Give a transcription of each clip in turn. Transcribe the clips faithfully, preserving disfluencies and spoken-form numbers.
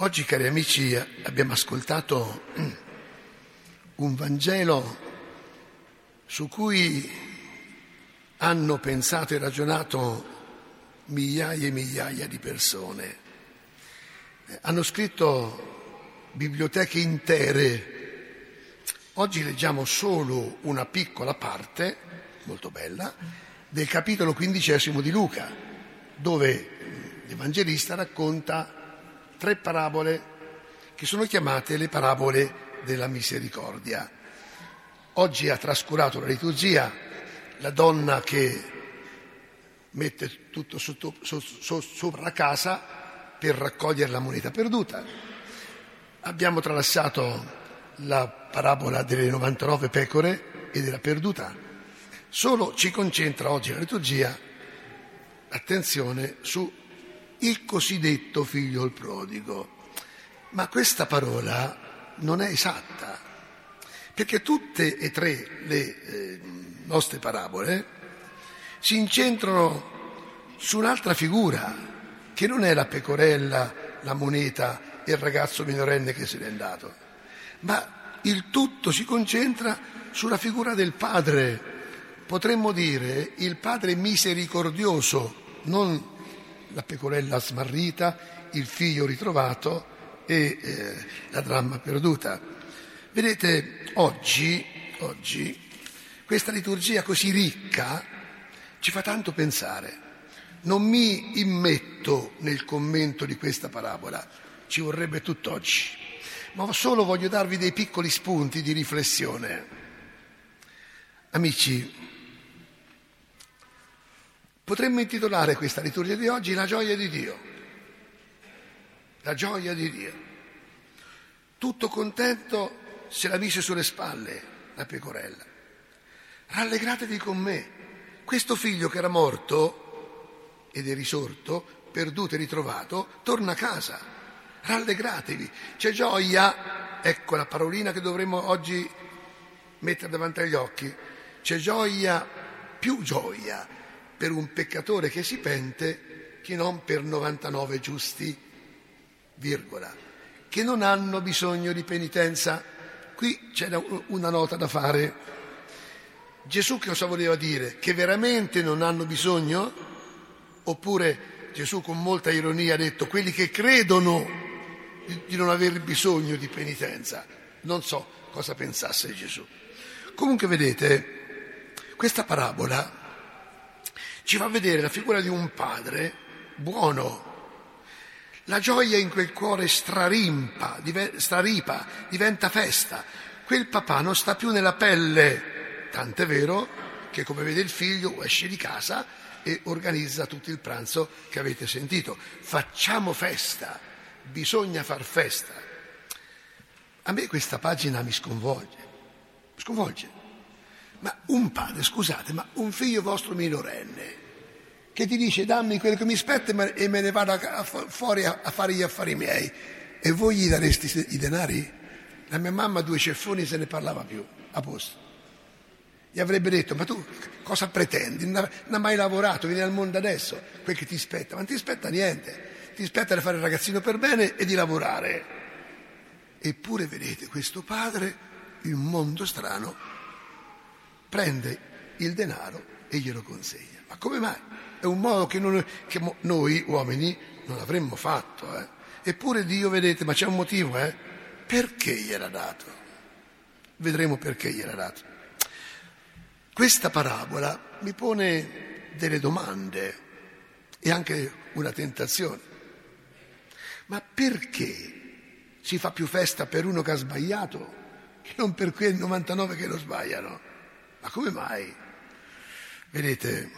Oggi, cari amici, abbiamo ascoltato un Vangelo su cui hanno pensato e ragionato migliaia e migliaia di persone. Hanno scritto biblioteche intere. Oggi leggiamo solo una piccola parte, molto bella, del capitolo quindicesimo di Luca, dove l'Evangelista racconta tre parabole che sono chiamate le parabole della misericordia. Oggi ha trascurato la liturgia la donna che mette tutto sotto, so, so, sopra la casa per raccogliere la moneta perduta. Abbiamo tralasciato la parabola delle novantanove pecore e della perduta. Solo ci concentra oggi la liturgia l'attenzione su il cosiddetto figlio il prodigo. Ma questa parola non è esatta, perché tutte e tre le eh, nostre parabole si incentrano su un'altra figura, che non è la pecorella, la moneta e il ragazzo minorenne che se n'è andato, ma il tutto si concentra sulla figura del padre, potremmo dire il padre misericordioso, non la pecorella smarrita, il figlio ritrovato e eh, la dramma perduta. Vedete, oggi, oggi questa liturgia così ricca ci fa tanto pensare. Non mi immetto nel commento di questa parabola, ci vorrebbe tutt'oggi, ma solo voglio darvi dei piccoli spunti di riflessione. Amici, potremmo intitolare questa liturgia di oggi La gioia di Dio. La gioia di Dio. Tutto contento se la mise sulle spalle la pecorella. Rallegratevi con me. Questo figlio che era morto ed è risorto, perduto e ritrovato, torna a casa. Rallegratevi. C'è gioia, ecco la parolina che dovremmo oggi mettere davanti agli occhi. C'è gioia, più gioia, per un peccatore che si pente che non per novantanove giusti, virgola, che non hanno bisogno di penitenza. Qui c'è una nota da fare. Gesù che cosa voleva dire? Che veramente non hanno bisogno? Oppure Gesù con molta ironia ha detto quelli che credono di, di non aver bisogno di penitenza? Non so cosa pensasse Gesù. Comunque vedete, questa parabola ci fa vedere la figura di un padre buono. La gioia in quel cuore strarimpa, div- straripa, diventa festa. Quel papà non sta più nella pelle, tant'è vero che come vede il figlio esce di casa e organizza tutto il pranzo che avete sentito. Facciamo festa, bisogna far festa. A me questa pagina mi sconvolge, sconvolge. Ma un padre, scusate, ma un figlio vostro minorenne che ti dice dammi quello che mi spetta e me ne vado a, a, fuori a, a fare gli affari miei, e voi gli daresti i denari? La mia mamma due ceffoni se ne parlava più, a posto. Gli avrebbe detto ma tu cosa pretendi? Non hai mai lavorato, vieni al mondo adesso, quel che ti spetta, ma non ti spetta niente, ti spetta di fare il ragazzino per bene e di lavorare. Eppure vedete questo padre in un mondo strano prende il denaro e glielo consegna. Ma come mai? È un modo che, non, che noi uomini non avremmo fatto. Eh? Eppure Dio, vedete, ma c'è un motivo, eh? Perché gliel'ha dato? Vedremo perché gliel'ha dato. Questa parabola mi pone delle domande e anche una tentazione. Ma perché si fa più festa per uno che ha sbagliato che non per quei novantanove che lo sbagliano? Ma come mai? Vedete,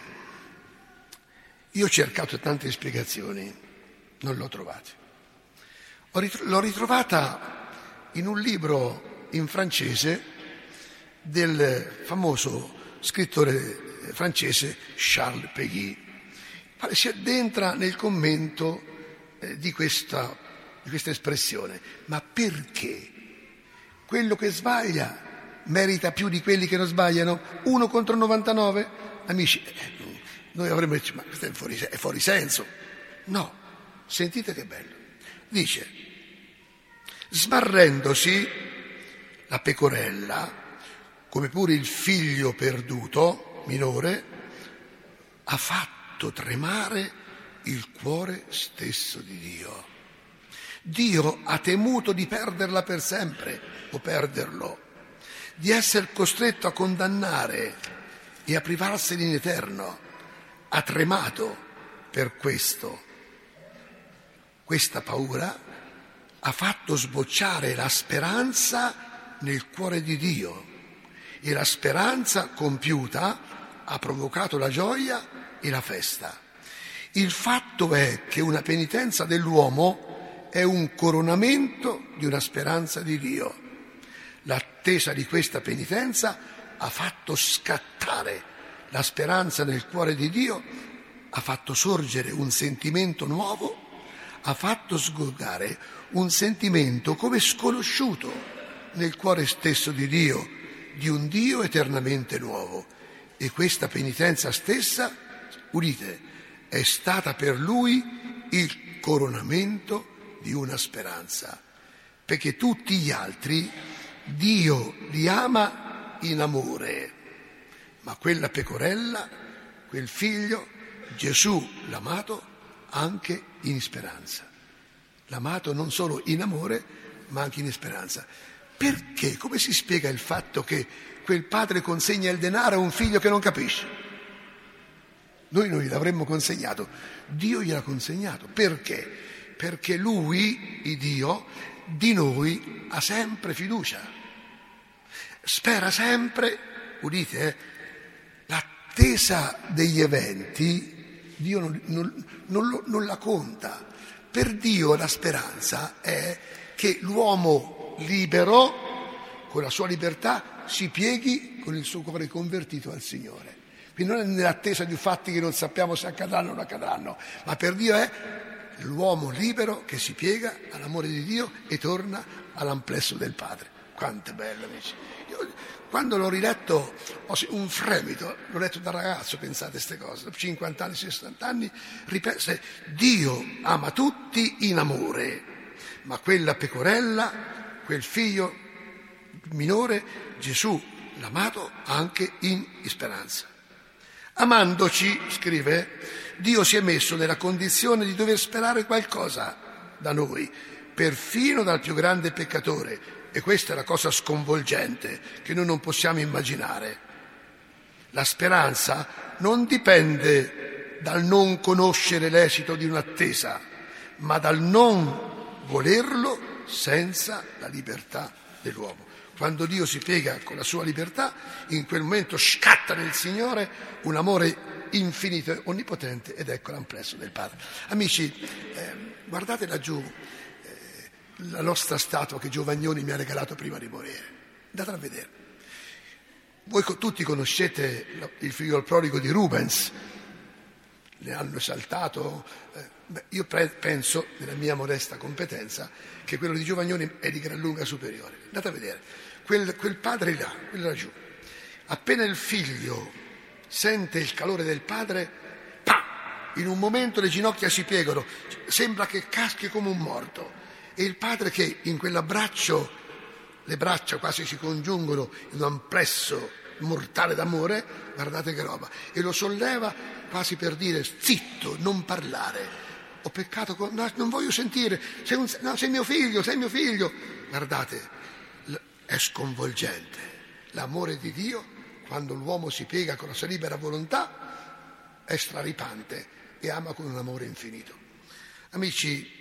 io ho cercato tante spiegazioni, non l'ho trovata. Ho ritro- l'ho ritrovata in un libro in francese del famoso scrittore francese Charles Péguy. Si addentra nel commento eh, di questa, di questa espressione. Ma perché quello che sbaglia merita più di quelli che non sbagliano? Uno contro novantanove? Amici, eh, noi avremmo detto, ma questo è fuori, è fuori senso. No, sentite che bello. Dice, Smarrendosi, la pecorella, come pure il figlio perduto, minore, ha fatto tremare il cuore stesso di Dio. Dio ha temuto di perderla per sempre o perderlo, di essere costretto a condannare e a privarsene in eterno. Ha tremato per questo. Questa paura ha fatto sbocciare la speranza nel cuore di Dio e la speranza compiuta ha provocato la gioia e la festa. Il fatto è che una penitenza dell'uomo è un coronamento di una speranza di Dio. L'attesa di questa penitenza ha fatto scattare la speranza nel cuore di Dio, ha fatto sorgere un sentimento nuovo, ha fatto sgorgare un sentimento come sconosciuto nel cuore stesso di Dio, di un Dio eternamente nuovo. E questa penitenza stessa, udite, è stata per lui il coronamento di una speranza, perché tutti gli altri Dio li ama in amore, ma quella pecorella, quel figlio, Gesù l'amato, anche in speranza. L'amato non solo in amore, ma anche in speranza. Perché? Come si spiega il fatto che quel padre consegna il denaro a un figlio che non capisce? Noi non gliel'avremmo consegnato, Dio gliel'ha consegnato. Perché? Perché lui, il Dio, di noi ha sempre fiducia. Spera sempre, udite, eh, l'attesa degli eventi, Dio non, non, non, non la conta. Per Dio la speranza è che l'uomo libero, con la sua libertà, si pieghi con il suo cuore convertito al Signore. Quindi non è nell'attesa di fatti che non sappiamo se accadranno o non accadranno, ma per Dio è l'uomo libero che si piega all'amore di Dio e torna all'amplesso del Padre. Quanto è bello, amici. Io, quando l'ho riletto, ho un fremito, l'ho letto da ragazzo, pensate queste cose, dopo cinquanta anni, sessanta anni, ripenso, Dio ama tutti in amore, ma quella pecorella, quel figlio minore, Gesù l'amato anche in speranza. Amandoci, scrive, Dio si è messo nella condizione di dover sperare qualcosa da noi, perfino dal più grande peccatore. E questa è la cosa sconvolgente che noi non possiamo immaginare. La speranza non dipende dal non conoscere l'esito di un'attesa, ma dal non volerlo senza la libertà dell'uomo. Quando Dio si piega con la sua libertà, in quel momento scatta nel Signore un amore infinito e onnipotente, ed ecco l'amplesso del Padre. Amici, eh, guardate laggiù la nostra statua che Giovagnoni mi ha regalato prima di morire. Andate a vedere. Voi tutti conoscete il figlio prodigo di Rubens, ne hanno esaltato. Eh, beh, io pre- penso, nella mia modesta competenza, che quello di Giovagnoni è di gran lunga superiore. Andate a vedere. Quel, quel padre là, quello laggiù, appena il figlio sente il calore del padre, pa! In un momento le ginocchia si piegano, sembra che caschi come un morto. E il padre che in quell'abbraccio, le braccia quasi si congiungono in un amplesso mortale d'amore, guardate che roba, e lo solleva quasi per dire zitto, non parlare, ho peccato, con... no, non voglio sentire, sei, un... no, sei mio figlio, sei mio figlio. Guardate, è sconvolgente l'amore di Dio quando l'uomo si piega con la sua libera volontà, è straripante e ama con un amore infinito. Amici,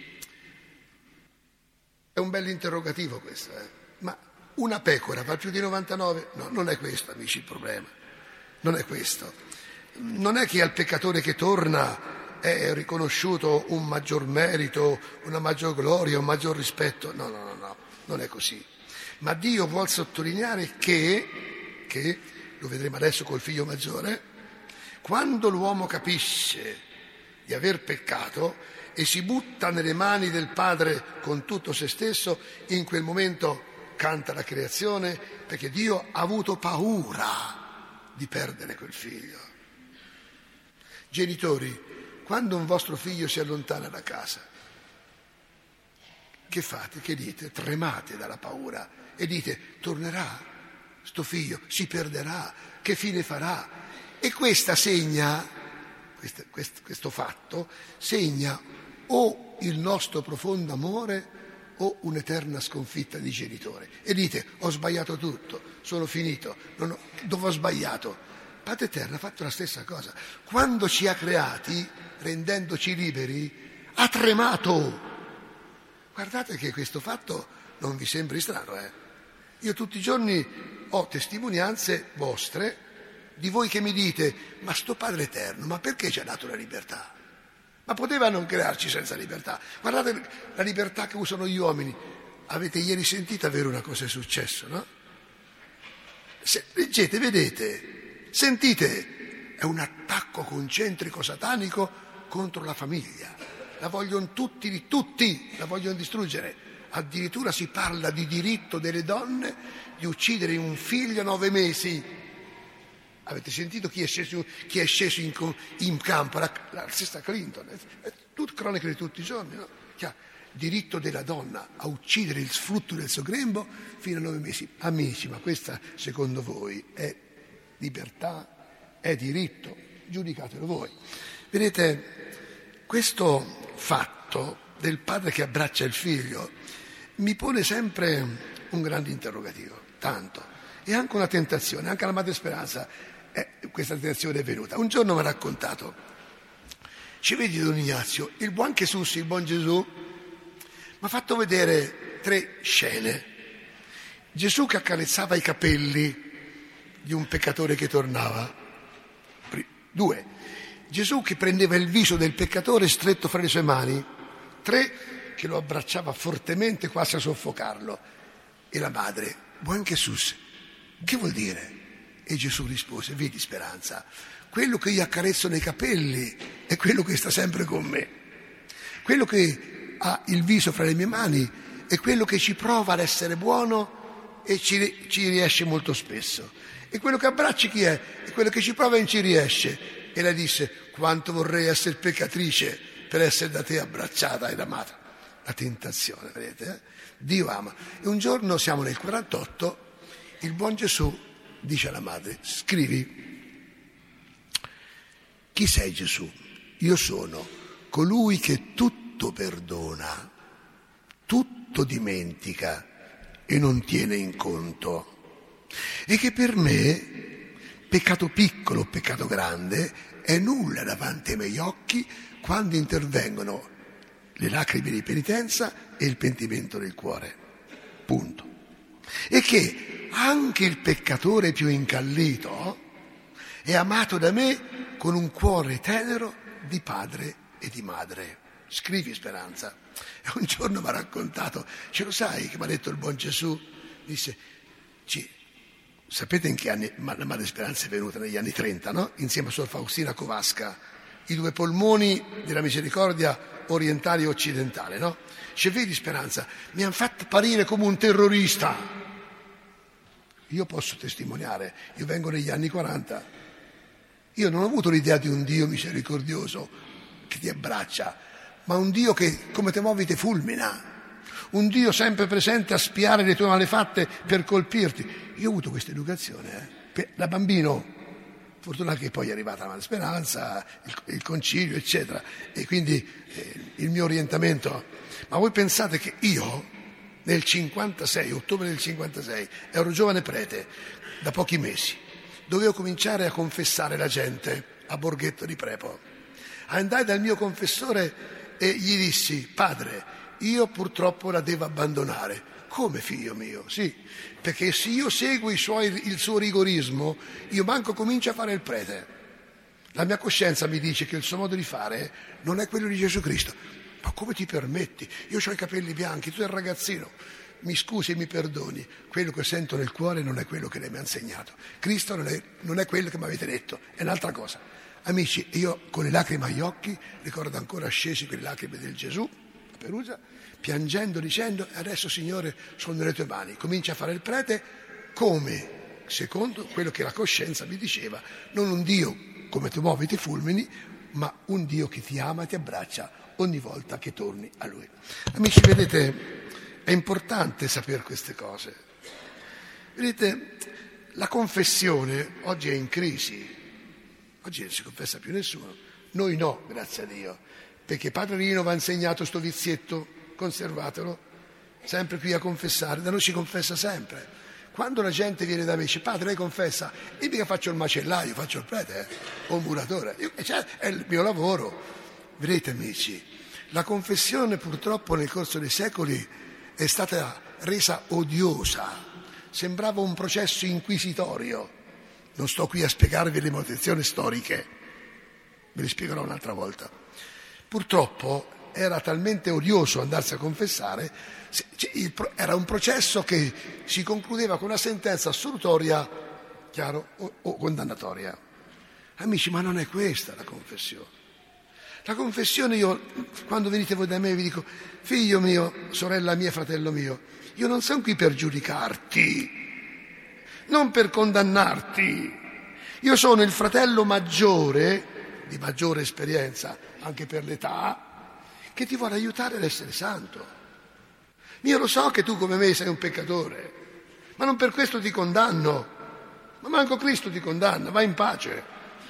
è un bell'interrogativo questo, eh? Ma una pecora va più di novantanove? No, non è questo, amici, il problema. Non è questo. Non è che al peccatore che torna è riconosciuto un maggior merito, una maggior gloria, un maggior rispetto. No, no, no, no, non è così. Ma Dio vuol sottolineare che, che, lo vedremo adesso col figlio maggiore, quando l'uomo capisce di aver peccato e si butta nelle mani del Padre con tutto se stesso, in quel momento canta la creazione, perché Dio ha avuto paura di perdere quel figlio. Genitori, quando un vostro figlio si allontana da casa, che fate? Che dite? Tremate dalla paura e dite: tornerà sto figlio, si perderà, che fine farà? E questa segna, questo, questo, questo fatto segna o il nostro profondo amore o un'eterna sconfitta di genitore. E dite: ho sbagliato tutto, sono finito, non ho, dove ho sbagliato? Padre Eterno ha fatto la stessa cosa. Quando ci ha creati, rendendoci liberi, ha tremato. Guardate che questo fatto non vi sembri strano, eh? Io tutti i giorni ho testimonianze vostre di voi che mi dite: ma sto Padre Eterno, ma perché ci ha dato la libertà? Ma poteva non crearci senza libertà? Guardate la libertà che usano gli uomini. Avete ieri sentito avere una cosa è successo, no? Se, leggete, vedete, sentite, è un attacco concentrico satanico contro la famiglia. La vogliono tutti, di tutti, la vogliono distruggere. Addirittura si parla di diritto delle donne di uccidere un figlio a nove mesi. Avete sentito chi è sceso, chi è sceso in, in campo? La, la stessa Clinton. È tutta cronaca di tutti i giorni, no? Chiaro. Diritto della donna a uccidere il frutto del suo grembo fino a nove mesi. Amici, ma questa secondo voi è libertà? È diritto? Giudicatelo voi. Vedete, questo fatto del padre che abbraccia il figlio mi pone sempre un grande interrogativo, tanto. E anche una tentazione, anche alla Madre Speranza eh, questa tentazione è venuta. Un giorno mi ha raccontato: ci vedi Don Ignazio, il buon Gesù, il buon Gesù, mi ha fatto vedere tre scene. Gesù che accarezzava i capelli di un peccatore che tornava. Due, Gesù che prendeva il viso del peccatore stretto fra le sue mani. Tre, che lo abbracciava fortemente quasi a soffocarlo. E la madre: buon Gesù, che vuol dire? E Gesù rispose: vedi Speranza, quello che io accarezzo nei capelli è quello che sta sempre con me. Quello che ha il viso fra le mie mani è quello che ci prova ad essere buono e ci, ci riesce molto spesso. E quello che abbracci chi è? È quello che ci prova e non ci riesce. E lei disse: quanto vorrei essere peccatrice per essere da te abbracciata ed amata. La tentazione, vedete? Eh? Dio ama. E un giorno, siamo nel quarantotto, il buon Gesù dice alla madre: scrivi, chi sei Gesù? Io sono colui che tutto perdona, tutto dimentica e non tiene in conto, e che per me peccato piccolo o peccato grande è nulla davanti ai miei occhi quando intervengono le lacrime di penitenza e il pentimento del cuore. Punto. E che anche il peccatore più incallito è amato da me con un cuore tenero di padre e di madre. Scrivi Speranza. E un giorno mi ha raccontato: ce lo sai che mi ha detto il buon Gesù? Disse: ci, sapete in che anni la Madre Speranza è venuta? Negli anni trenta, no? Insieme a Sor Faustina Kowalska, i due polmoni della misericordia orientale e occidentale, no? Dice: vedi Speranza, mi hanno fatto apparire come un terrorista. Io posso testimoniare, io vengo negli anni quaranta, io non ho avuto l'idea di un Dio misericordioso che ti abbraccia, ma un Dio che, come te muovi, ti fulmina, un Dio sempre presente a spiare le tue malefatte per colpirti. Io ho avuto questa educazione, eh. Da bambino, fortuna che poi è arrivata la Madre Speranza, il, il concilio, eccetera, e quindi eh, il mio orientamento. Ma voi pensate che io, nel cinquantasei, ottobre del cinquantasei, ero giovane prete, da pochi mesi, dovevo cominciare a confessare la gente a Borghetto di Prepo. Andai dal mio confessore e gli dissi: padre, io purtroppo la devo abbandonare. Come, figlio mio? Sì, perché se io seguo i suoi, il suo rigorismo, io manco comincio a fare il prete. La mia coscienza mi dice che il suo modo di fare non è quello di Gesù Cristo. Ma come ti permetti? Io ho i capelli bianchi, tu sei un ragazzino. Mi scusi e mi perdoni, quello che sento nel cuore non è quello che lei mi ha insegnato. Cristo non è, non è quello che mi avete detto, è un'altra cosa. Amici, io con le lacrime agli occhi ricordo ancora scesi quelle lacrime del Gesù a Perugia, piangendo dicendo: adesso Signore sono nelle tue mani, comincia a fare il prete come secondo quello che la coscienza mi diceva, non un Dio come ti muovi, ti fulmini, ma un Dio che ti ama e ti abbraccia ogni volta che torni a Lui. Amici, vedete, è importante sapere queste cose. Vedete, la confessione oggi è in crisi. Oggi non si confessa più nessuno. Noi no, grazie a Dio, perché Padre Rino vi ha insegnato sto vizietto, conservatelo, sempre qui a confessare, da noi si confessa sempre. Quando la gente viene da me e dice: padre, lei confessa, io mica faccio il macellaio, faccio il prete, eh, o il muratore, io, cioè, è il mio lavoro. Vedete amici, la confessione purtroppo nel corso dei secoli è stata resa odiosa, sembrava un processo inquisitorio. Non sto qui a spiegarvi le motivazioni storiche, ve le spiegherò un'altra volta. Purtroppo era talmente odioso andarsi a confessare, era un processo che si concludeva con una sentenza assolutoria, chiaro, o, o condannatoria. Amici, ma non è questa la confessione. La confessione, io, quando venite voi da me vi dico: figlio mio, sorella mia, fratello mio, io non sono qui per giudicarti, non per condannarti. Io sono il fratello maggiore, di maggiore esperienza, anche per l'età, che ti vuole aiutare ad essere santo. Io lo so che tu come me sei un peccatore, ma non per questo ti condanno, ma manco Cristo ti condanna, vai in pace.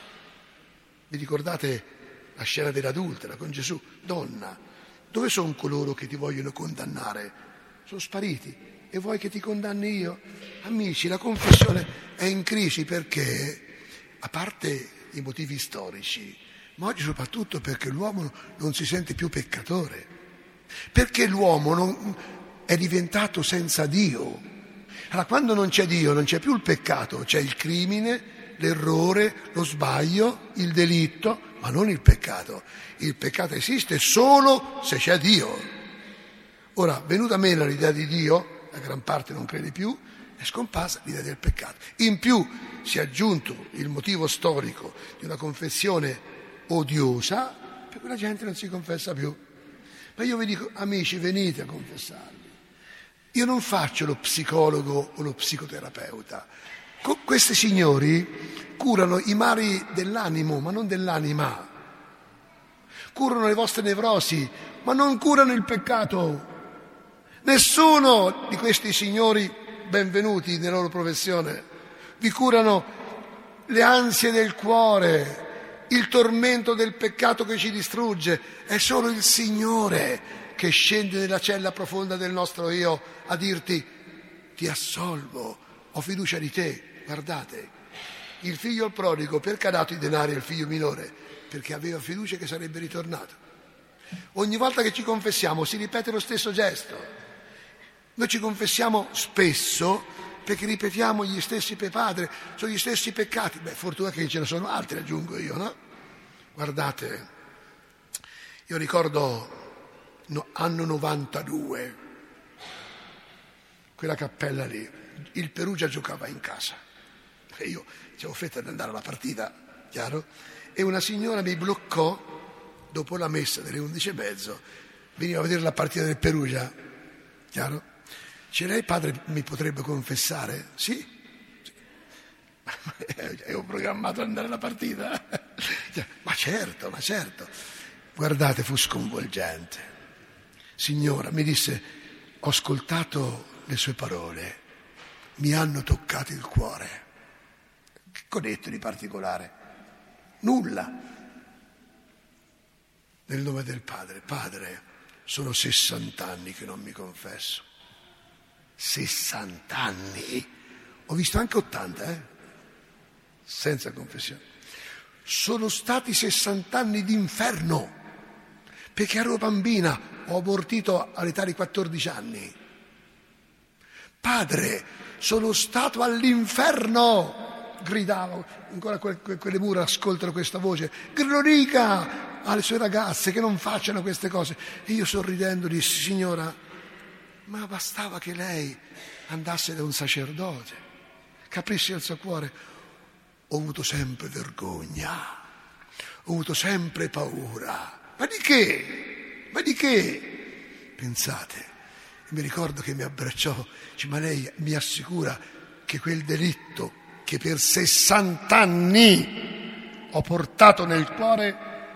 Vi ricordate la scena dell'adultera con Gesù? Donna, dove sono coloro che ti vogliono condannare? Sono spariti. E vuoi che ti condanni io? Amici, la confessione è in crisi perché, a parte i motivi storici, ma oggi soprattutto perché l'uomo non si sente più peccatore, perché l'uomo non è diventato senza Dio. Allora, quando non c'è Dio non c'è più il peccato, c'è il crimine, l'errore, lo sbaglio, il delitto, ma non il peccato. Il peccato esiste solo se c'è Dio. Ora, venuta meno l'idea di Dio, la gran parte non crede più, è scomparsa l'idea del peccato. In più si è aggiunto il motivo storico di una confessione odiosa, per cui la gente non si confessa più. Ma io vi dico, amici, venite a confessarvi. Io non faccio lo psicologo o lo psicoterapeuta. Co- questi signori curano i mali dell'animo, ma non dell'anima. Curano le vostre nevrosi, ma non curano il peccato. Nessuno di questi signori, benvenuti nella loro professione, vi curano le ansie del cuore, il tormento del peccato che ci distrugge. È solo il Signore che scende nella cella profonda del nostro io a dirti: ti assolvo, ho fiducia di te. Guardate, il figlio prodigo perché ha dato i denari al figlio minore? Perché aveva fiducia che sarebbe ritornato. Ogni volta che ci confessiamo si ripete lo stesso gesto. Noi ci confessiamo spesso perché ripetiamo gli stessi pe padre, sono gli stessi peccati. Beh, fortuna che ce ne sono altri, aggiungo io, no? Guardate, io ricordo no, anno novantadue, quella cappella lì, il Perugia giocava in casa e io avevo fretta di andare alla partita, chiaro? E una signora mi bloccò dopo la messa delle undici e mezzo, veniva a vedere la partita del Perugia, chiaro? Dice: lei padre mi potrebbe confessare? Sì, sì. Avevo programmato ad andare alla partita. Ma certo, ma certo. Guardate, fu sconvolgente. Signora, mi disse: ho ascoltato le sue parole, mi hanno toccato il cuore. Che ho detto di particolare? Nulla. Nel nome del Padre. Padre, sono sessant'anni che non mi confesso. sessant'anni? Ho visto anche ottanta, eh? Senza confessione. Sono stati sessant'anni d'inferno, perché ero bambina, ho abortito all'età di quattordici anni. Padre, sono stato all'inferno, gridavo, ancora que- que- quelle mura ascoltano questa voce, che lo dica alle sue ragazze che non facciano queste cose. E io sorridendo dissi: signora, ma bastava che lei andasse da un sacerdote, capisse il suo cuore. Ho avuto sempre vergogna, ho avuto sempre paura. Ma di che? Ma di che? Pensate, mi ricordo che mi abbracciò, dice: ma lei mi assicura che quel delitto che per sessant'anni ho portato nel cuore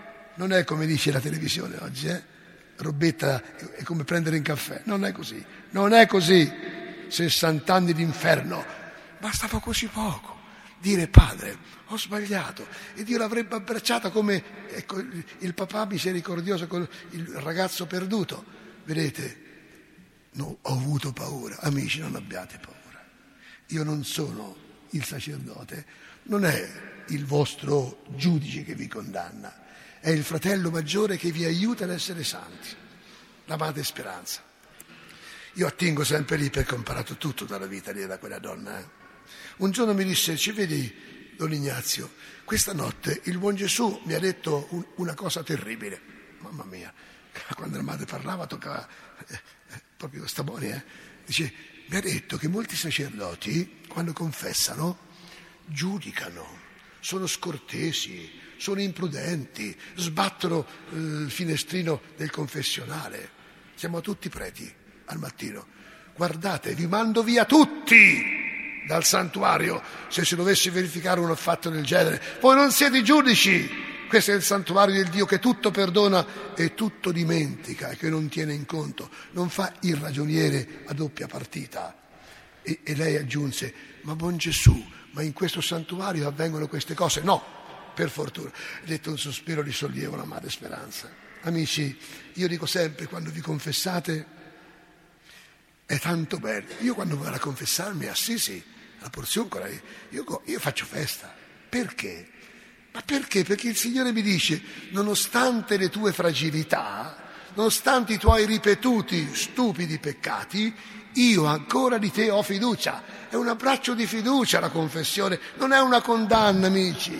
non è come dice la televisione oggi, eh? Robetta è come prendere un caffè, non è così, non è così. sessant'anni d'inferno, bastava così poco dire padre, ho sbagliato, e Dio l'avrebbe abbracciata come ecco, il papà misericordioso con il ragazzo perduto. Vedete, no, ho avuto paura. Amici, non abbiate paura, io non sono il sacerdote, non è il vostro giudice che vi condanna, è il fratello maggiore che vi aiuta ad essere santi, la madre Speranza. Io attingo sempre lì perché ho imparato tutto dalla vita lì da quella donna. Eh. Un giorno mi disse, ci vedi Don Ignazio, questa notte il buon Gesù mi ha detto un, una cosa terribile. Mamma mia, quando la madre parlava toccava eh, eh, proprio stamoni, eh. Dice, mi ha detto che molti sacerdoti quando confessano giudicano, sono scortesi, sono imprudenti, sbattono eh, il finestrino del confessionale. Siamo tutti preti al mattino. Guardate, vi mando via tutti dal santuario se si dovesse verificare un fatto del genere. Voi non siete giudici, questo è il santuario del Dio che tutto perdona e tutto dimentica e che non tiene in conto, non fa il ragioniere a doppia partita. E, e lei aggiunse, ma buon Gesù, ma in questo santuario avvengono queste cose? No, per fortuna. Ha detto un sospiro di sollievo la madre Speranza. Amici, io dico sempre, quando vi confessate è tanto bello. Io quando vado a confessarmi a Assisi, alla Porziuncola, io, io faccio festa. Perché? Ma perché? Perché il Signore mi dice, nonostante le tue fragilità, nonostante i tuoi ripetuti stupidi peccati, io ancora di te ho fiducia. È un abbraccio di fiducia la confessione, non è una condanna, amici.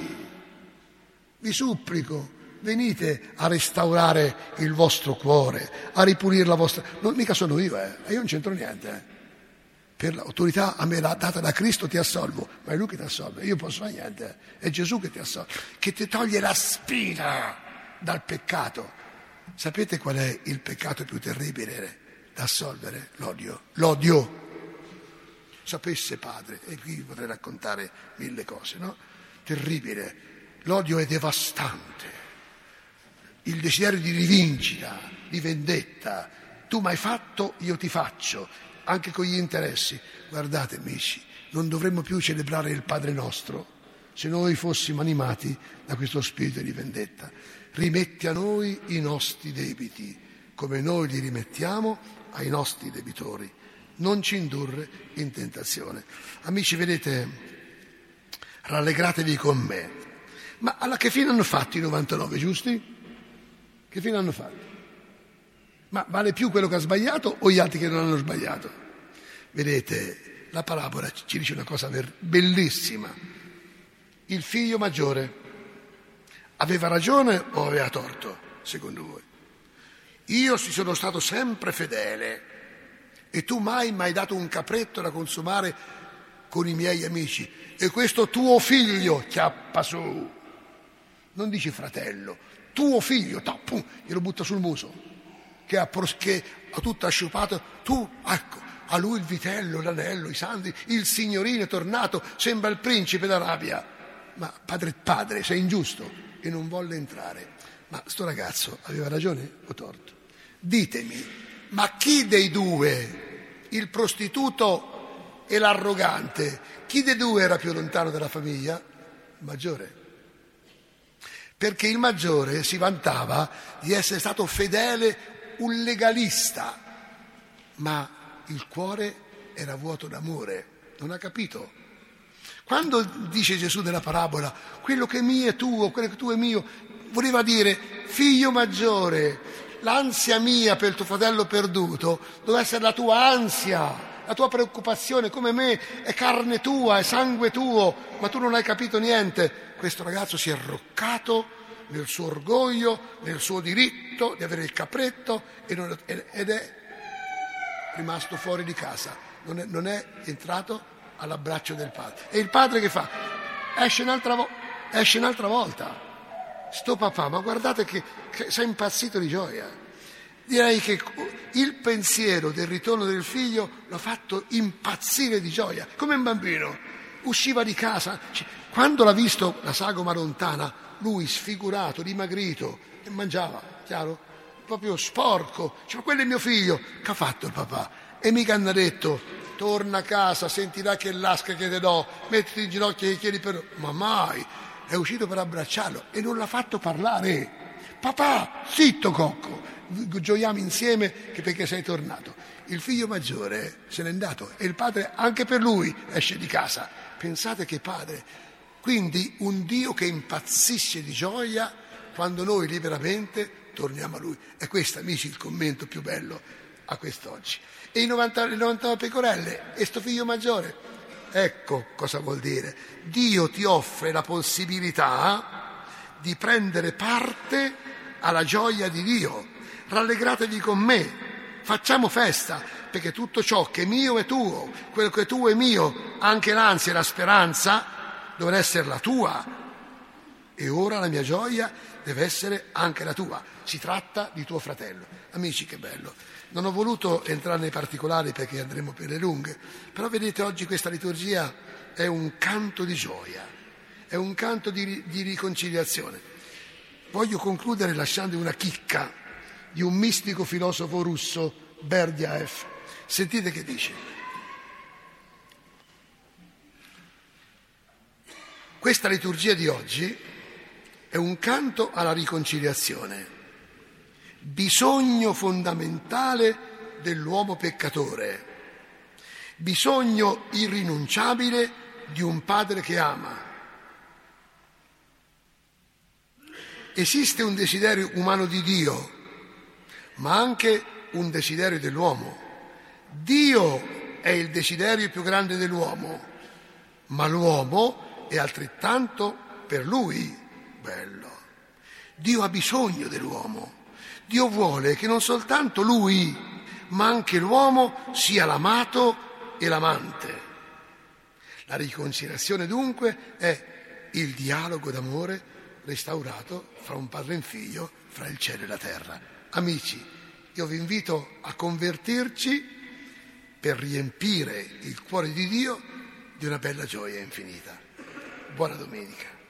Vi supplico, venite a restaurare il vostro cuore, a ripulire la vostra... Non mica sono io, eh, io non c'entro niente. Eh. Per l'autorità a me l'ha data da Cristo ti assolvo, ma è Lui che ti assolve, io non posso fare niente, eh. È Gesù che ti assolve, che ti toglie la spina dal peccato. Sapete qual è il peccato più terribile da assolvere? L'odio. L'odio. Sapesse padre, e qui potrei raccontare mille cose, no? Terribile. L'odio è devastante. Il desiderio di rivincita, di vendetta. Tu mi hai fatto, io ti faccio, anche con gli interessi. Guardate amici, non dovremmo più celebrare il Padre nostro se noi fossimo animati da questo spirito di vendetta. Rimetti a noi i nostri debiti, come noi li rimettiamo ai nostri debitori. Non ci indurre in tentazione. Amici, vedete, rallegratevi con me. Ma alla che fine hanno fatto i novantanove, giusti? Che fine hanno fatto? Ma vale più quello che ha sbagliato o gli altri che non hanno sbagliato? Vedete, la parabola ci dice una cosa bellissima. Il figlio maggiore aveva ragione o aveva torto, secondo voi? Io ci sono stato sempre fedele e tu mai mi hai dato un capretto da consumare con i miei amici e questo tuo figlio chiappa su. Non dici fratello, tuo figlio, ta, pum, glielo butta sul muso, che ha, che ha tutto asciupato, tu, ecco, a lui il vitello, l'anello, i santi, il signorino è tornato, sembra il principe d'Arabia. Ma padre, padre, sei ingiusto, e non volle entrare. Ma sto ragazzo aveva ragione o torto? Ditemi, ma chi dei due, il prostituto e l'arrogante, chi dei due era più lontano dalla famiglia? Il maggiore. Perché il maggiore si vantava di essere stato fedele, un legalista, ma il cuore era vuoto d'amore, non ha capito. Quando dice Gesù nella parabola, quello che è mio è tuo, quello che è tuo è mio, voleva dire, figlio maggiore, l'ansia mia per il tuo fratello perduto deve essere la tua ansia, la tua preoccupazione, come me, è carne tua, è sangue tuo, ma tu non hai capito niente. Questo ragazzo si è arroccato nel suo orgoglio, nel suo diritto di avere il capretto e non, ed è rimasto fuori di casa, non è, non è entrato all'abbraccio del padre. E il padre che fa? Esce un'altra, vo- esce un'altra volta. Sto papà, ma guardate che, che sei impazzito di gioia. Direi che il pensiero del ritorno del figlio l'ha fatto impazzire di gioia, come un bambino. Usciva di casa, quando l'ha visto la sagoma lontana, lui sfigurato, dimagrito, e mangiava, chiaro? Proprio sporco. Dice, ma quello è mio figlio. Che ha fatto il papà? E mica hanno detto, torna a casa, sentirai che l'asca che te do, mettiti in ginocchio e chiedi per... Ma mai! È uscito per abbracciarlo e non l'ha fatto parlare. Papà, zitto cocco, gioiamo insieme che perché sei tornato. Il figlio maggiore se n'è andato e il padre anche per lui esce di casa. Pensate che padre. Quindi un Dio che impazzisce di gioia quando noi liberamente torniamo a lui. E questo, amici, il commento più bello a quest'oggi. E i novantanove, novantanove pecorelle e sto figlio maggiore. Ecco cosa vuol dire. Dio ti offre la possibilità di prendere parte alla gioia di Dio. Rallegratevi con me, facciamo festa, perché tutto ciò che è mio è tuo, quello che è tuo è mio, anche l'ansia e la speranza dovrà essere la tua. E ora la mia gioia deve essere anche la tua. Si tratta di tuo fratello. Amici, che bello. Non ho voluto entrare nei particolari perché andremo per le lunghe, però vedete oggi questa liturgia è un canto di gioia, è un canto di, di riconciliazione. Voglio concludere lasciando una chicca di un mistico filosofo russo, Berdyaev. Sentite che dice. Questa liturgia di oggi è un canto alla riconciliazione, bisogno fondamentale dell'uomo peccatore, bisogno irrinunciabile di un padre che ama. Esiste un desiderio umano di Dio, ma anche un desiderio dell'uomo. Dio è il desiderio più grande dell'uomo, ma l'uomo è altrettanto per lui bello. Dio ha bisogno dell'uomo. Dio vuole che non soltanto lui, ma anche l'uomo sia l'amato e l'amante. La riconciliazione dunque è il dialogo d'amore restaurato fra un padre e un figlio, fra il cielo e la terra. Amici, io vi invito a convertirci per riempire il cuore di Dio di una bella gioia infinita. Buona domenica.